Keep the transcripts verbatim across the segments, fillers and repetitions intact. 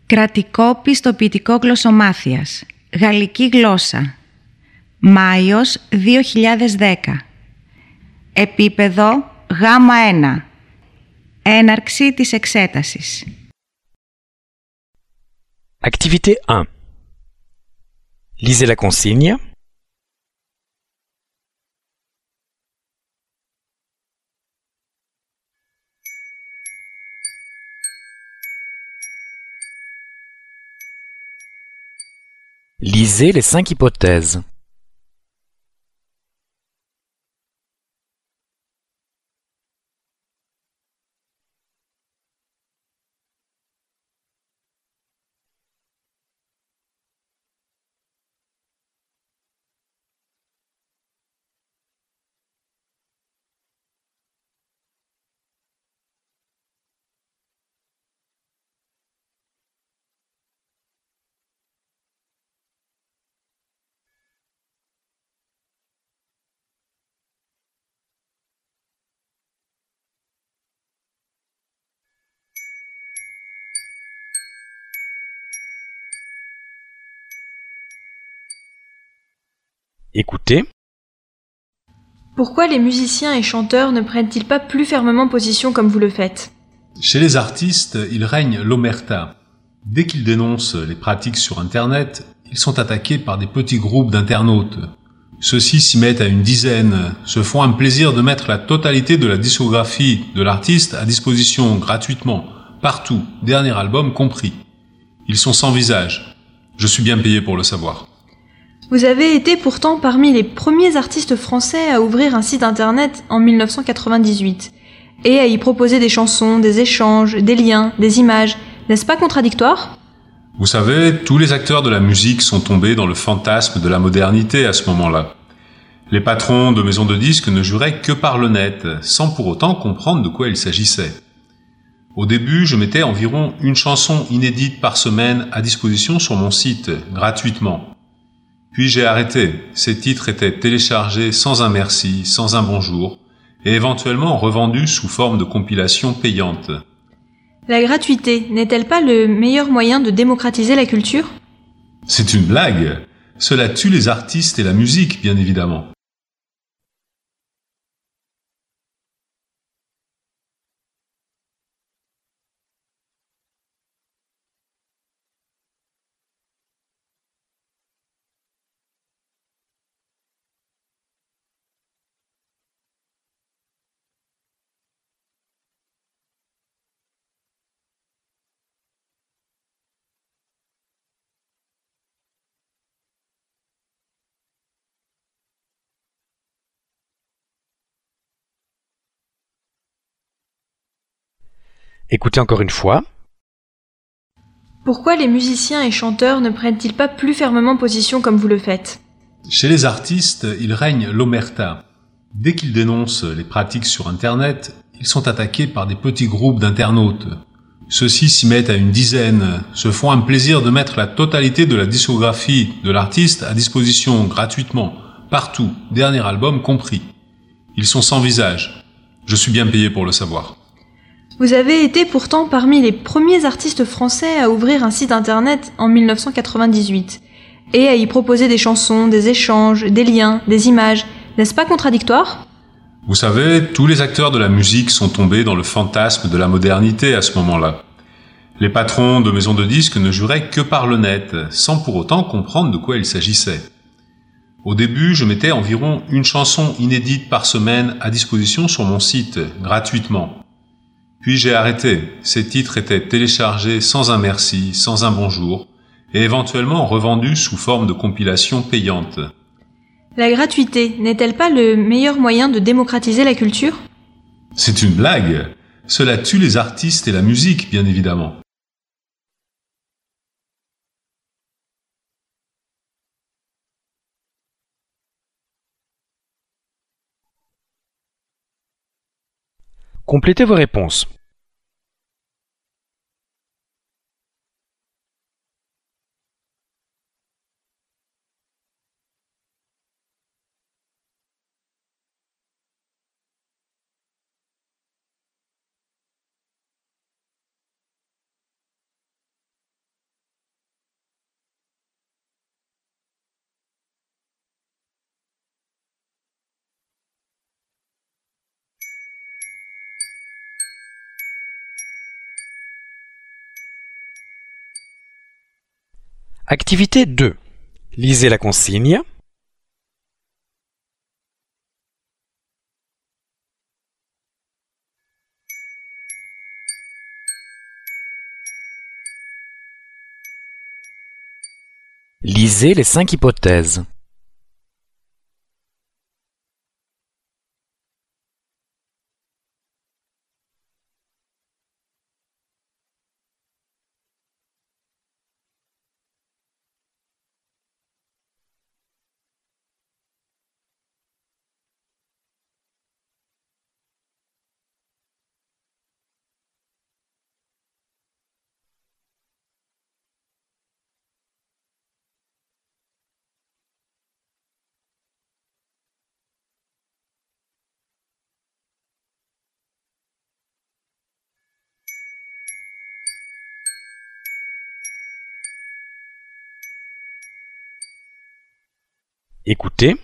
Κρατικό πιστοποιητικό γλωσσομάθειας. Γαλλική γλώσσα. Μάιος δύο χιλιάδες δέκα. Επίπεδο γάμα ένα. Έναρξη της εξέτασης. Activité un. Lisez la consigne. Lisez les cinq hypothèses. Écoutez. Pourquoi les musiciens et chanteurs ne prennent-ils pas plus fermement position comme vous le faites? Chez les artistes, il règne l'omerta. Dès qu'ils dénoncent les pratiques sur Internet, ils sont attaqués par des petits groupes d'internautes. Ceux-ci s'y mettent à une dizaine, se font un plaisir de mettre la totalité de la discographie de l'artiste à disposition gratuitement, partout, dernier album compris. Ils sont sans visage. Je suis bien payé pour le savoir. Vous avez été pourtant parmi les premiers artistes français à ouvrir un site internet en mille neuf cent quatre-vingt-dix-huit et à y proposer des chansons, des échanges, des liens, des images. N'est-ce pas contradictoire? Vous savez, tous les acteurs de la musique sont tombés dans le fantasme de la modernité à ce moment-là. Les patrons de maisons de disques ne juraient que par le net, sans pour autant comprendre de quoi il s'agissait. Au début, je mettais environ une chanson inédite par semaine à disposition sur mon site, gratuitement. Puis j'ai arrêté. Ces titres étaient téléchargés sans un merci, sans un bonjour, et éventuellement revendus sous forme de compilation payante. La gratuité n'est-elle pas le meilleur moyen de démocratiser la culture? C'est une blague. Cela tue les artistes et la musique, bien évidemment. Écoutez encore une fois. Pourquoi les musiciens et chanteurs ne prennent-ils pas plus fermement position comme vous le faites? Chez les artistes, il règne l'omerta. Dès qu'ils dénoncent les pratiques sur Internet, ils sont attaqués par des petits groupes d'internautes. Ceux-ci s'y mettent à une dizaine, se font un plaisir de mettre la totalité de la discographie de l'artiste à disposition gratuitement, partout, dernier album compris. Ils sont sans visage. Je suis bien payé pour le savoir. Vous avez été pourtant parmi les premiers artistes français à ouvrir un site internet en mille neuf cent quatre-vingt-dix-huit et à y proposer des chansons, des échanges, des liens, des images. N'est-ce pas contradictoire? Vous savez, tous les acteurs de la musique sont tombés dans le fantasme de la modernité à ce moment-là. Les patrons de maisons de disques ne juraient que par le net, sans pour autant comprendre de quoi il s'agissait. Au début, je mettais environ une chanson inédite par semaine à disposition sur mon site, gratuitement. Puis j'ai arrêté. Ces titres étaient téléchargés sans un merci, sans un bonjour, et éventuellement revendus sous forme de compilation payante. La gratuité n'est-elle pas le meilleur moyen de démocratiser la culture? C'est une blague. Cela tue les artistes et la musique, bien évidemment. Complétez vos réponses. Activité deux. Lisez la consigne. Lisez les cinq hypothèses. Écoutez.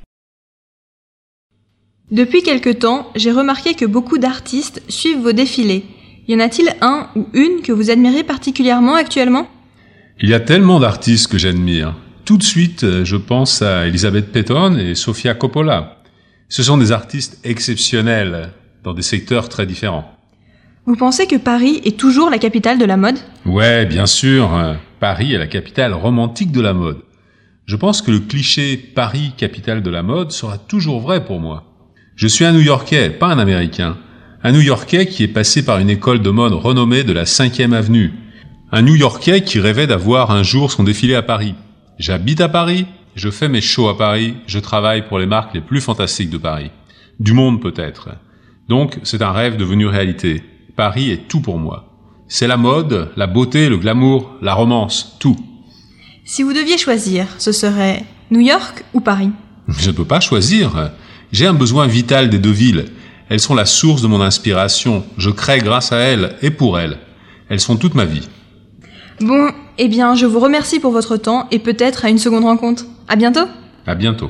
Depuis quelque temps, j'ai remarqué que beaucoup d'artistes suivent vos défilés. Y en a-t-il un ou une que vous admirez particulièrement actuellement ? Il y a tellement d'artistes que j'admire. Tout de suite, je pense à Elisabeth Petton et Sofia Coppola. Ce sont des artistes exceptionnels dans des secteurs très différents. Vous pensez que Paris est toujours la capitale de la mode ? Ouais, bien sûr. Paris est la capitale romantique de la mode. Je pense que le cliché « Paris, capitale de la mode » sera toujours vrai pour moi. Je suis un New-Yorkais, pas un Américain. Un New-Yorkais qui est passé par une école de mode renommée de la cinquième avenue. Un New-Yorkais qui rêvait d'avoir un jour son défilé à Paris. J'habite à Paris, je fais mes shows à Paris, je travaille pour les marques les plus fantastiques de Paris. Du monde peut-être. Donc c'est un rêve devenu réalité. Paris est tout pour moi. C'est la mode, la beauté, le glamour, la romance, tout. Si vous deviez choisir, ce serait New York ou Paris ? Je ne peux pas choisir. J'ai un besoin vital des deux villes. Elles sont la source de mon inspiration. Je crée grâce à elles et pour elles. Elles sont toute ma vie. Bon, eh bien, je vous remercie pour votre temps et peut-être à une seconde rencontre. À bientôt ! À bientôt.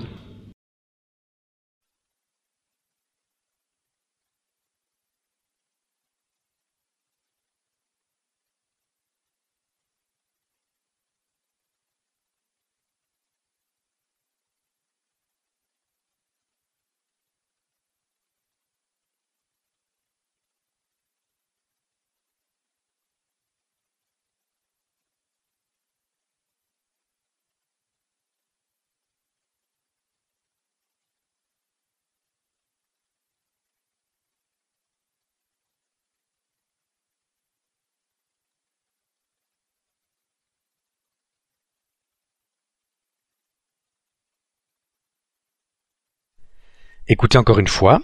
Écoutez encore une fois.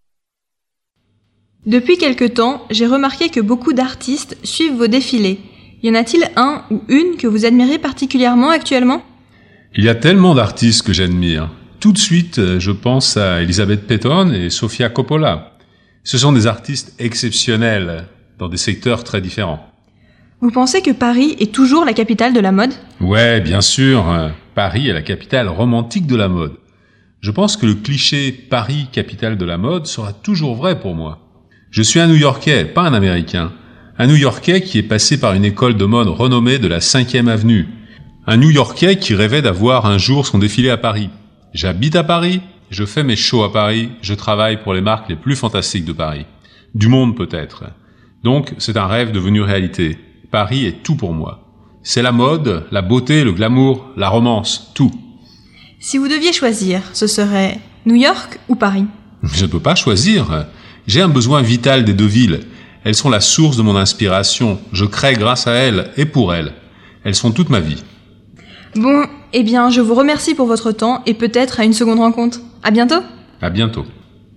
Depuis quelque temps, j'ai remarqué que beaucoup d'artistes suivent vos défilés. Y en a-t-il un ou une que vous admirez particulièrement actuellement ? Il y a tellement d'artistes que j'admire. Tout de suite, je pense à Elisabeth Petton et Sofia Coppola. Ce sont des artistes exceptionnels dans des secteurs très différents. Vous pensez que Paris est toujours la capitale de la mode ? Ouais, bien sûr. Paris est la capitale romantique de la mode. Je pense que le cliché « Paris, capitale de la mode » sera toujours vrai pour moi. Je suis un New-Yorkais, pas un Américain. Un New-Yorkais qui est passé par une école de mode renommée de la cinquième avenue. Un New-Yorkais qui rêvait d'avoir un jour son défilé à Paris. J'habite à Paris, je fais mes shows à Paris, je travaille pour les marques les plus fantastiques de Paris. Du monde peut-être. Donc c'est un rêve devenu réalité. Paris est tout pour moi. C'est la mode, la beauté, le glamour, la romance, tout. Si vous deviez choisir, ce serait New York ou Paris ? Je ne peux pas choisir. J'ai un besoin vital des deux villes. Elles sont la source de mon inspiration. Je crée grâce à elles et pour elles. Elles sont toute ma vie. Bon, eh bien, je vous remercie pour votre temps et peut-être à une seconde rencontre. À bientôt ! À bientôt.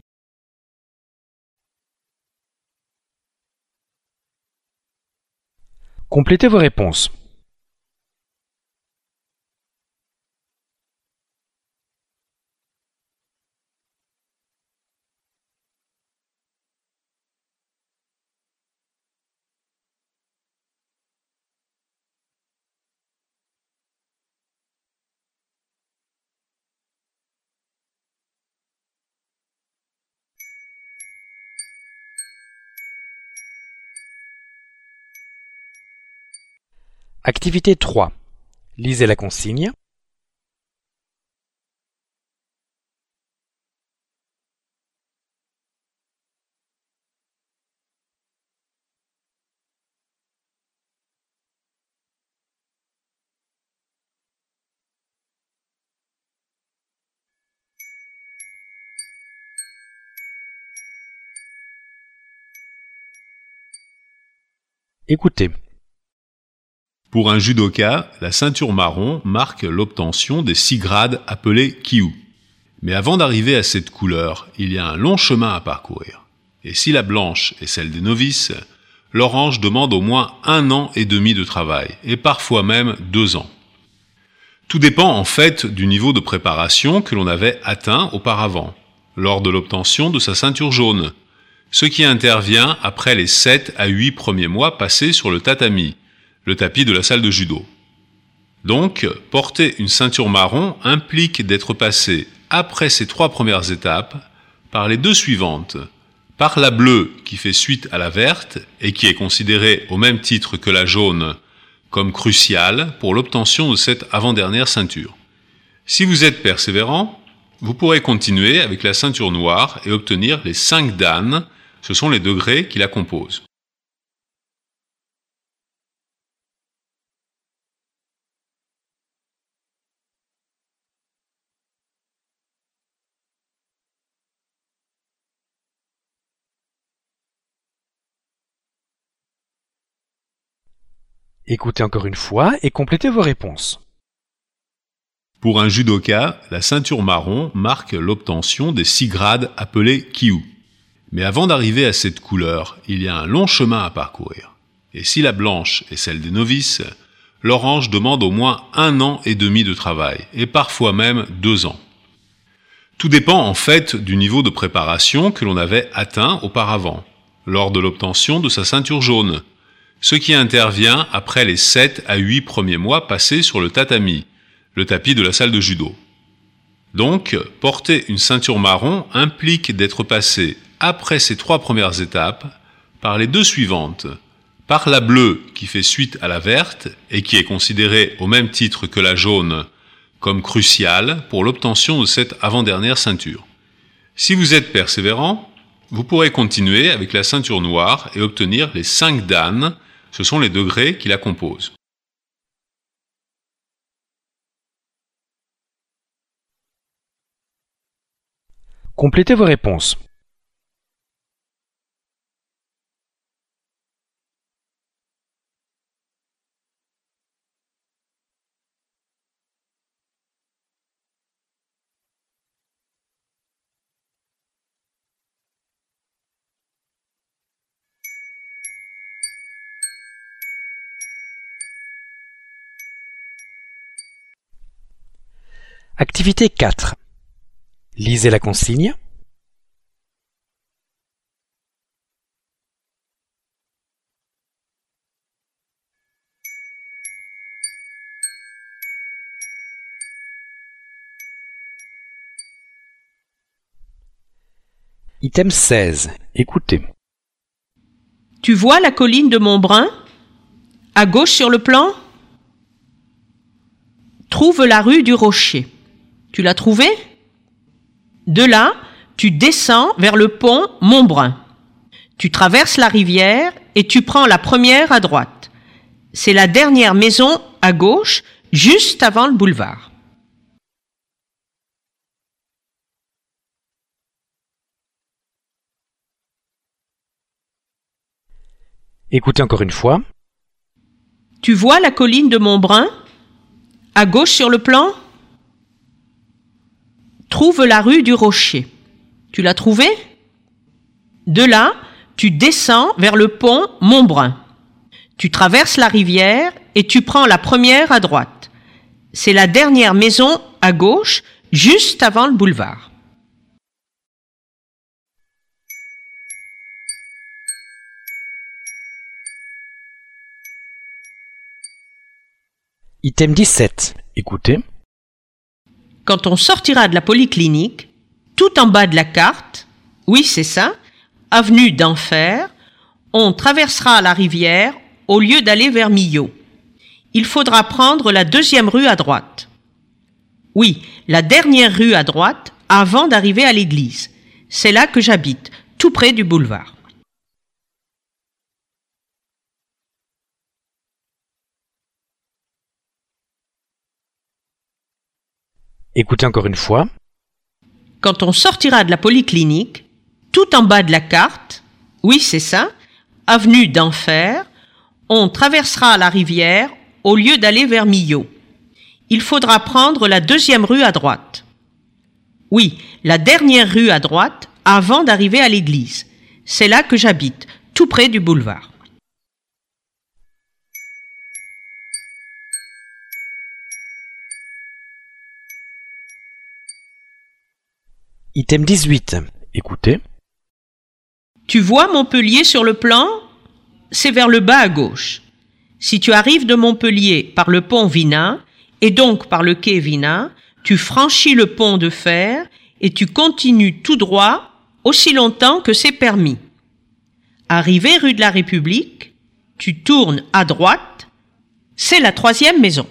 Complétez vos réponses. Activité trois. Lisez la consigne. Écoutez. Pour un judoka, la ceinture marron marque l'obtention des six grades appelés Kyu. Mais avant d'arriver à cette couleur, il y a un long chemin à parcourir. Et si la blanche est celle des novices, l'orange demande au moins un an et demi de travail, et parfois même deux ans. Tout dépend en fait du niveau de préparation que l'on avait atteint auparavant, lors de l'obtention de sa ceinture jaune, ce qui intervient après les sept à huit premiers mois passés sur le tatami, le tapis de la salle de judo. Donc, porter une ceinture marron implique d'être passé, après ces trois premières étapes, par les deux suivantes, par la bleue qui fait suite à la verte et qui est considérée au même titre que la jaune comme cruciale pour l'obtention de cette avant-dernière ceinture. Si vous êtes persévérant, vous pourrez continuer avec la ceinture noire et obtenir les cinq dan, ce sont les degrés qui la composent. Écoutez encore une fois et complétez vos réponses. Pour un judoka, la ceinture marron marque l'obtention des six grades appelés Kyu. Mais avant d'arriver à cette couleur, il y a un long chemin à parcourir. Et si la blanche est celle des novices, l'orange demande au moins un an et demi de travail, et parfois même deux ans. Tout dépend en fait du niveau de préparation que l'on avait atteint auparavant, lors de l'obtention de sa ceinture jaune, ce qui intervient après les sept à huit premiers mois passés sur le tatami, le tapis de la salle de judo. Donc, porter une ceinture marron implique d'être passé, après ces trois premières étapes, par les deux suivantes, par la bleue qui fait suite à la verte et qui est considérée au même titre que la jaune comme cruciale pour l'obtention de cette avant-dernière ceinture. Si vous êtes persévérant, vous pourrez continuer avec la ceinture noire et obtenir les cinq dan, ce sont les degrés qui la composent. Complétez vos réponses. Activité quatre. Lisez la consigne. Item seize. Écoutez. Tu vois la colline de Montbrun? À gauche sur le plan? Trouve la rue du Rocher. Tu l'as trouvée? De là, tu descends vers le pont Montbrun. Tu traverses la rivière et tu prends la première à droite. C'est la dernière maison à gauche, juste avant le boulevard. Écoutez encore une fois. Tu vois la colline de Montbrun? À gauche sur le plan? Trouve la rue du Rocher. Tu l'as trouvée? De là, tu descends vers le pont Montbrun. Tu traverses la rivière et tu prends la première à droite. C'est la dernière maison à gauche, juste avant le boulevard. Item dix-sept. Écoutez. Quand on sortira de la polyclinique, tout en bas de la carte, oui c'est ça, avenue d'Enfer, on traversera la rivière au lieu d'aller vers Millau. Il faudra prendre la deuxième rue à droite. Oui, la dernière rue à droite avant d'arriver à l'église. C'est là que j'habite, tout près du boulevard. Écoutez encore une fois. Quand on sortira de la polyclinique, tout en bas de la carte, oui c'est ça, avenue d'Enfer, on traversera la rivière au lieu d'aller vers Millau. Il faudra prendre la deuxième rue à droite. Oui, la dernière rue à droite avant d'arriver à l'église. C'est là que j'habite, tout près du boulevard. Item dix-huit. Écoutez. Tu vois Montpellier sur le plan? C'est vers le bas à gauche. Si tu arrives de Montpellier par le pont Vina, et donc par le quai Vina, tu franchis le pont de fer et tu continues tout droit aussi longtemps que c'est permis. Arrivé rue de la République, tu tournes à droite, c'est la troisième maison.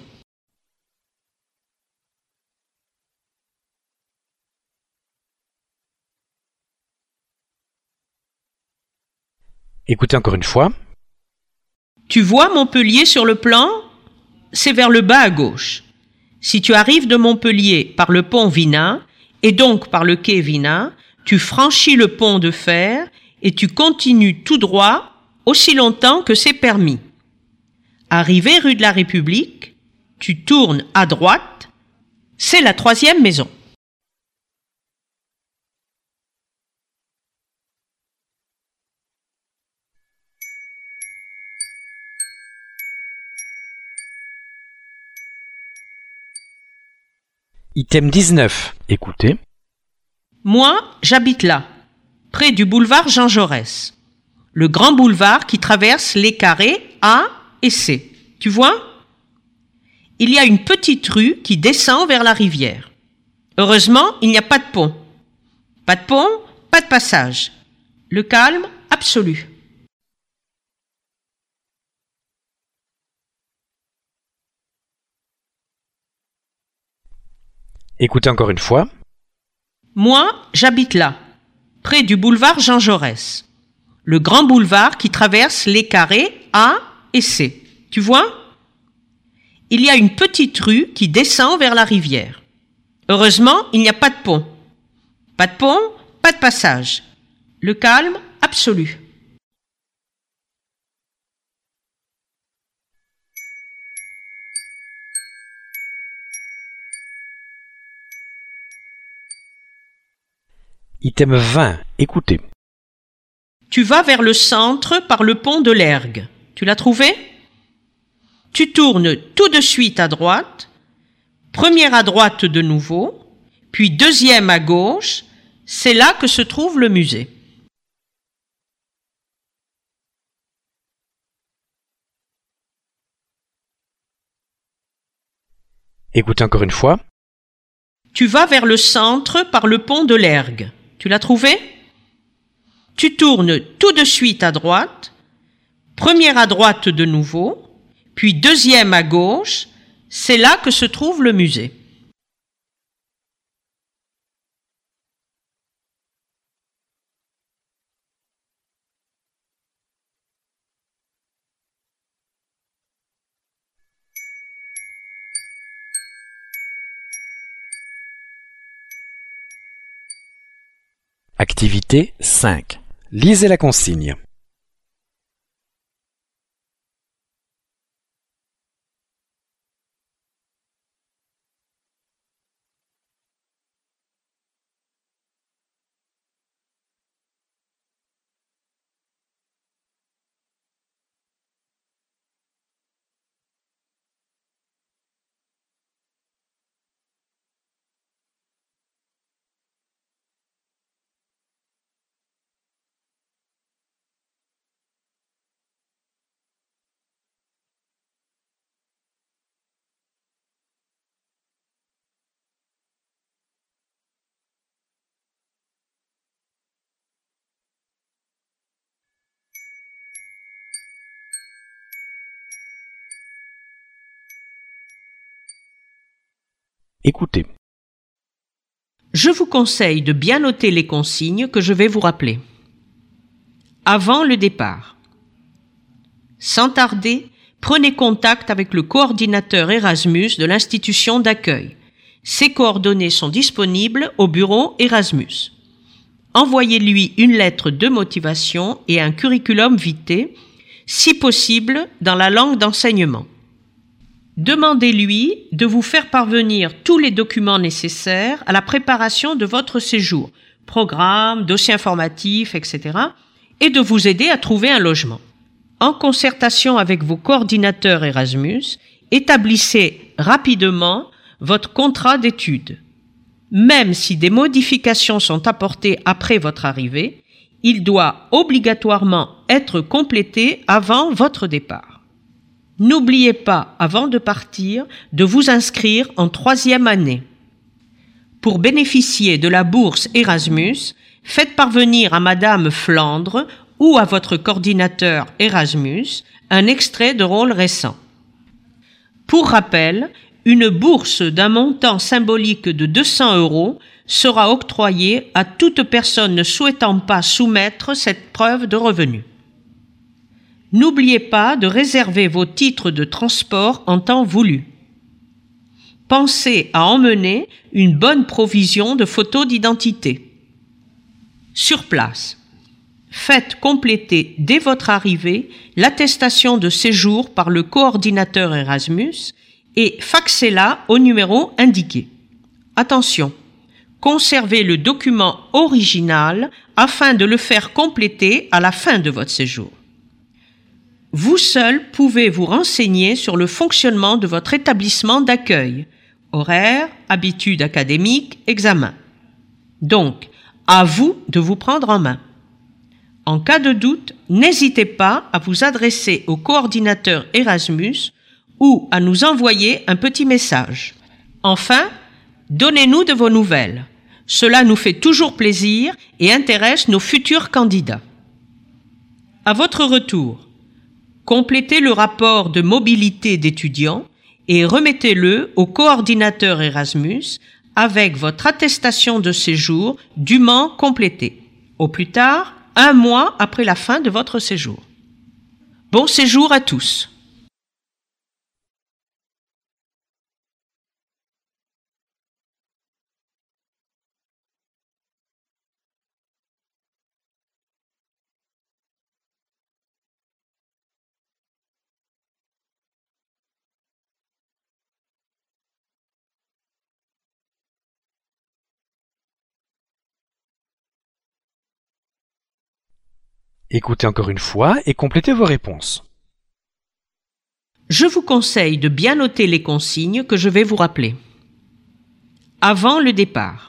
Écoutez encore une fois. Tu vois Montpellier sur le plan? C'est vers le bas à gauche. Si tu arrives de Montpellier par le pont Vina, et donc par le quai Vina, tu franchis le pont de fer et tu continues tout droit aussi longtemps que c'est permis. Arrivé rue de la République, tu tournes à droite, c'est la troisième maison. Item dix-neuf. Écoutez. Moi, j'habite là, près du boulevard Jean Jaurès. Le grand boulevard qui traverse les carrés A et C. Tu vois? Il y a une petite rue qui descend vers la rivière. Heureusement, il n'y a pas de pont. Pas de pont, pas de passage. Le calme absolu. Écoutez encore une fois. Moi, j'habite là, près du boulevard Jean Jaurès. Le grand boulevard qui traverse les carrés A et C. Tu vois? Il y a une petite rue qui descend vers la rivière. Heureusement, il n'y a pas de pont. Pas de pont, pas de passage. Le calme absolu. Item vingt. Écoutez. Tu vas vers le centre par le pont de l'Ergue. Tu l'as trouvé? Tu tournes tout de suite à droite, première à droite de nouveau, puis deuxième à gauche, c'est là que se trouve le musée. Écoutez encore une fois. Tu vas vers le centre par le pont de l'Ergue. Tu l'as trouvé? Tu tournes tout de suite à droite, première à droite de nouveau, puis deuxième à gauche, c'est là que se trouve le musée. Activité cinq. Lisez la consigne. Écoutez. Je vous conseille de bien noter les consignes que je vais vous rappeler. Avant le départ. Sans tarder, prenez contact avec le coordinateur Erasmus de l'institution d'accueil. Ses coordonnées sont disponibles au bureau Erasmus. Envoyez-lui une lettre de motivation et un curriculum vitae, si possible dans la langue d'enseignement. Demandez-lui de vous faire parvenir tous les documents nécessaires à la préparation de votre séjour, programme, dossier informatif, et cetera, et de vous aider à trouver un logement. En concertation avec vos coordinateurs Erasmus, établissez rapidement votre contrat d'études. Même si des modifications sont apportées après votre arrivée, il doit obligatoirement être complété avant votre départ. N'oubliez pas, avant de partir, de vous inscrire en troisième année. Pour bénéficier de la bourse Erasmus, faites parvenir à Madame Flandre ou à votre coordinateur Erasmus un extrait de rôle récent. Pour rappel, une bourse d'un montant symbolique de deux cents euros sera octroyée à toute personne ne souhaitant pas soumettre cette preuve de revenus. N'oubliez pas de réserver vos titres de transport en temps voulu. Pensez à emmener une bonne provision de photos d'identité. Sur place, faites compléter dès votre arrivée l'attestation de séjour par le coordinateur Erasmus et faxez-la au numéro indiqué. Attention, conservez le document original afin de le faire compléter à la fin de votre séjour. Vous seul pouvez vous renseigner sur le fonctionnement de votre établissement d'accueil, horaires, habitudes académiques, examens. Donc, à vous de vous prendre en main. En cas de doute, n'hésitez pas à vous adresser au coordinateur Erasmus ou à nous envoyer un petit message. Enfin, donnez-nous de vos nouvelles. Cela nous fait toujours plaisir et intéresse nos futurs candidats. À votre retour, complétez le rapport de mobilité d'étudiants et remettez-le au coordinateur Erasmus avec votre attestation de séjour dûment complétée, au plus tard un mois après la fin de votre séjour. Bon séjour à tous. Écoutez encore une fois et complétez vos réponses. Je vous conseille de bien noter les consignes que je vais vous rappeler. Avant le départ.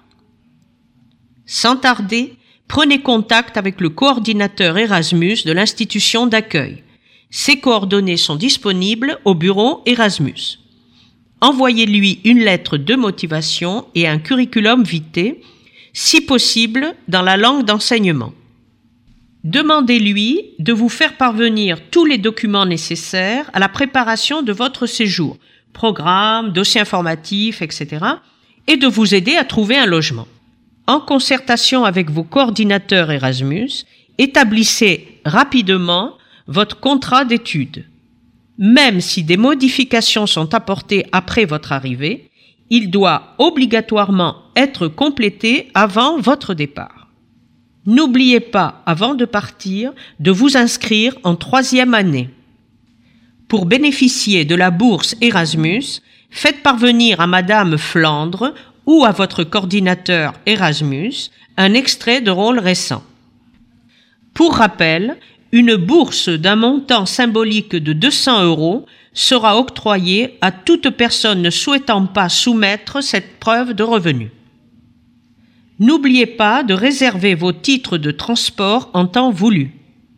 Sans tarder, prenez contact avec le coordinateur Erasmus de l'institution d'accueil. Ses coordonnées sont disponibles au bureau Erasmus. Envoyez-lui une lettre de motivation et un curriculum vitae, si possible dans la langue d'enseignement. Demandez-lui de vous faire parvenir tous les documents nécessaires à la préparation de votre séjour, programme, dossier informatif, et cetera, et de vous aider à trouver un logement. En concertation avec vos coordinateurs Erasmus, établissez rapidement votre contrat d'études. Même si des modifications sont apportées après votre arrivée, il doit obligatoirement être complété avant votre départ. N'oubliez pas, avant de partir, de vous inscrire en troisième année. Pour bénéficier de la bourse Erasmus, faites parvenir à Madame Flandre ou à votre coordinateur Erasmus un extrait de rôle récent. Pour rappel, une bourse d'un montant symbolique de deux cents euros sera octroyée à toute personne ne souhaitant pas soumettre cette preuve de revenus. N'oubliez pas de réserver vos titres de transport en temps voulu.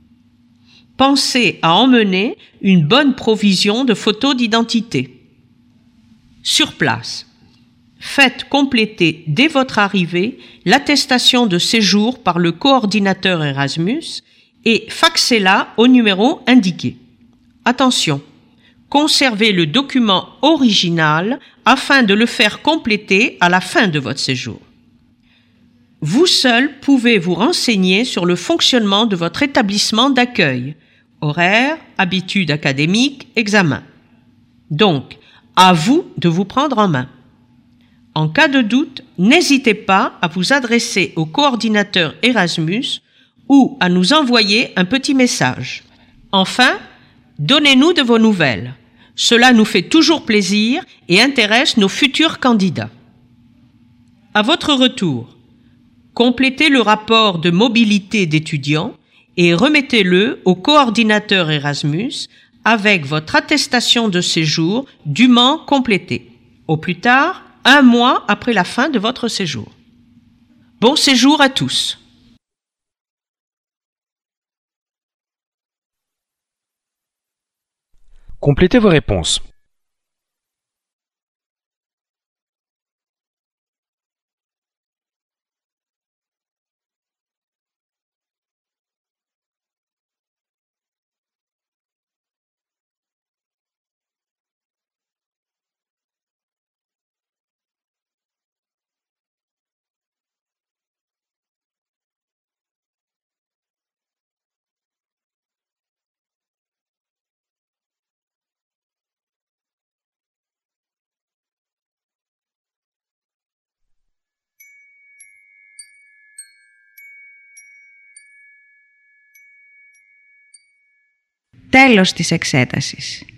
Pensez à emmener une bonne provision de photos d'identité. Sur place, faites compléter dès votre arrivée l'attestation de séjour par le coordinateur Erasmus et faxez-la au numéro indiqué. Attention, conservez le document original afin de le faire compléter à la fin de votre séjour. Vous seul pouvez vous renseigner sur le fonctionnement de votre établissement d'accueil, horaires, habitudes académiques, examens. Donc, à vous de vous prendre en main. En cas de doute, n'hésitez pas à vous adresser au coordinateur Erasmus ou à nous envoyer un petit message. Enfin, donnez-nous de vos nouvelles. Cela nous fait toujours plaisir et intéresse nos futurs candidats. À votre retour, complétez le rapport de mobilité d'étudiants et remettez-le au coordinateur Erasmus avec votre attestation de séjour dûment complétée, au plus tard un mois après la fin de votre séjour. Bon séjour à tous. Complétez vos réponses. Τέλος της εξέτασης.